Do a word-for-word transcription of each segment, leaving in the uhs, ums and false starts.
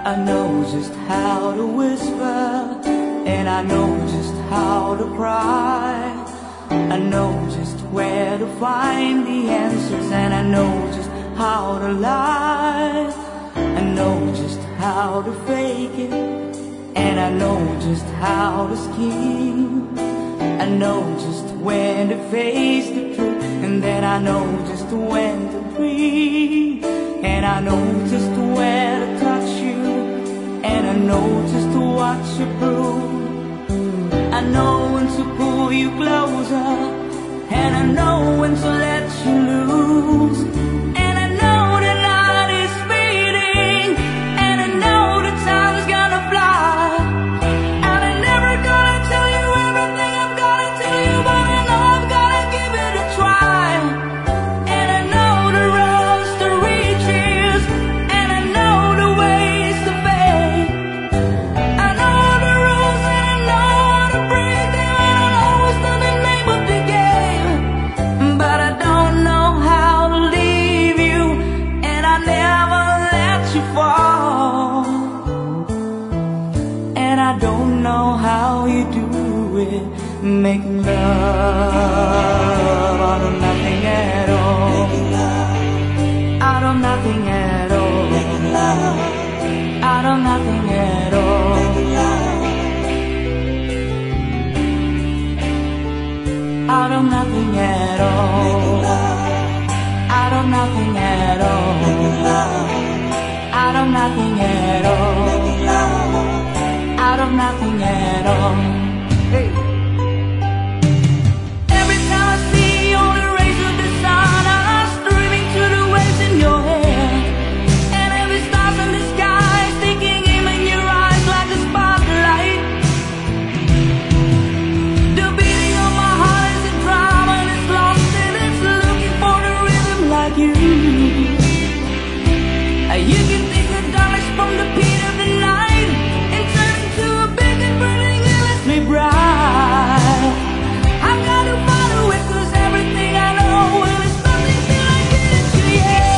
I know just how to whisper, and I know just how to cry. I know just where to find the answers, and I know just how to lie. I know just how to fake it, and I know just how to scheme. I know just when to face the truth, and then I know just when to breathe. And I know just where to touch you, and I know just what you prove. I know when to pull you closer, and I know when to let you loose. And I know the night is fading, and I know the time's gonna fly. And I'm never gonna tell you everything I'm gonna tell you, but I know I'm gonna give it a try. And I know the roads to riches, and I know the ways to fame. I know the rules, and I know how to break them, and I know it's not the name of the game. But I don't know how to leave you, and I never let you fall. And I don't know how you do it, making love out of nothing at all. Out of nothing at all. Out of nothing at all. Out of nothing at all. Out of nothing at all. Out of nothing at all. Out of nothing at all. Hey. Every time I see all the rays of the sun are streaming to the waves in your hair, and every star's in the sky sticking in your eyes like a spotlight. The beating of my heart is a drum, and it's lost and it's looking for the rhythm like you. You can take the darkness from the pit of the night and turn into a big and burning endlessly bright. I've got to follow it, 'cause everything I know will is nothing till I get it to you.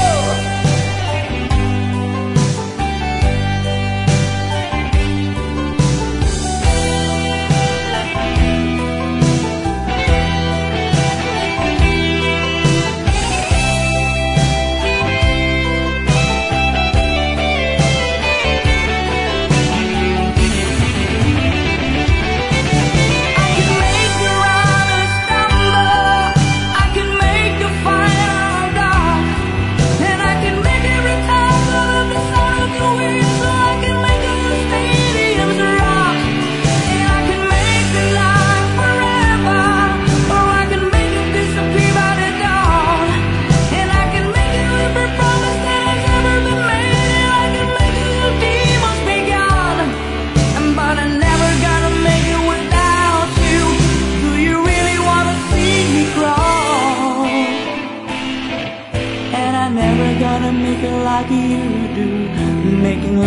Never gonna make it like you do, making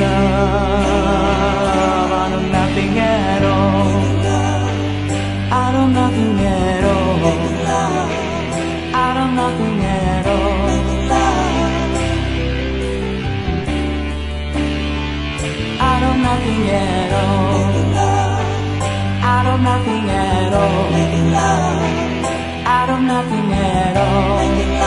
love out of nothing at all. Out of nothing at all. Out of nothing at all. Out of nothing at all. Out of nothing at all. Out of nothing at all.